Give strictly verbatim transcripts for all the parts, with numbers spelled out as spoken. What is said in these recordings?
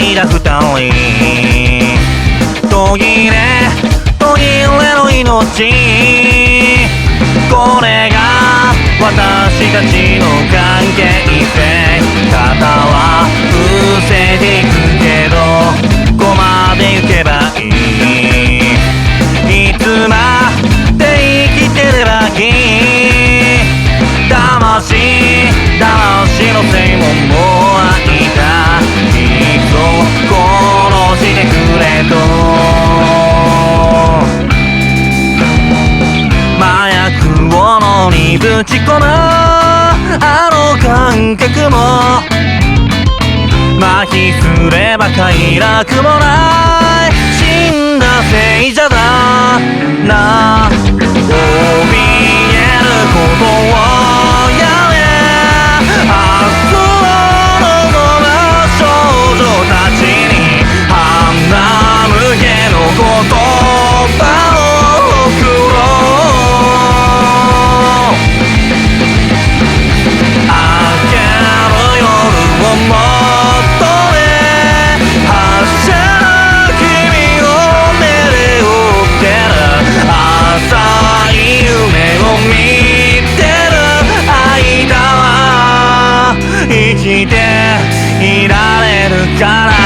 いだ二人途切れ途切れの命これが私たちの関係性肩は伏せていくけどここまで行けばいいいつまで生きてればいい魂魂のせいももう愛だいっそ殺してくれと麻薬を脳にぶち込むあの感覚も麻痺すれば快楽もない死んだせいじゃだな怯えることをやめ明日を望む少女たちに鼻向けの言葉を送ろう明ける夜を求め走る君を目で追ってる浅い夢を見てる間は生きていられるから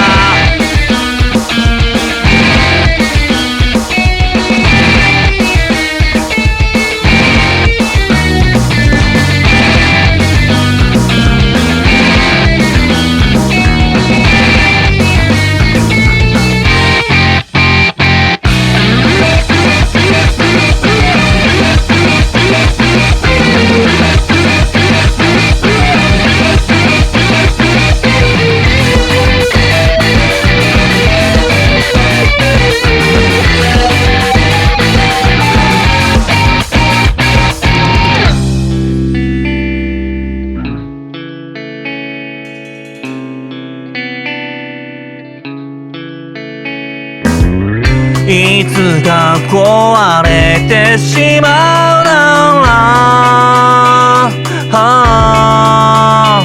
いつか壊れてしまうなら、はあ、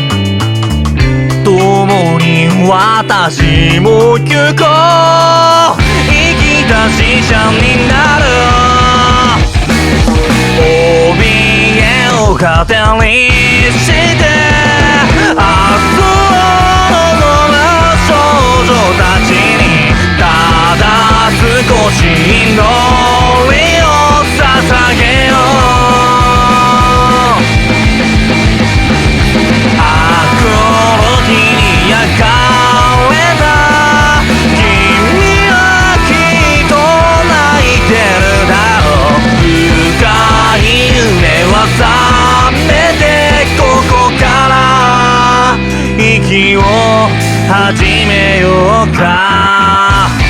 共に私も行こう生きた死者になる怯えを糧にして明日を望む少女たちにただ少し祈りを捧げよう明くる日に焼かれた君はきっと泣いてるだろう深い夢は覚めてここから息を始めようか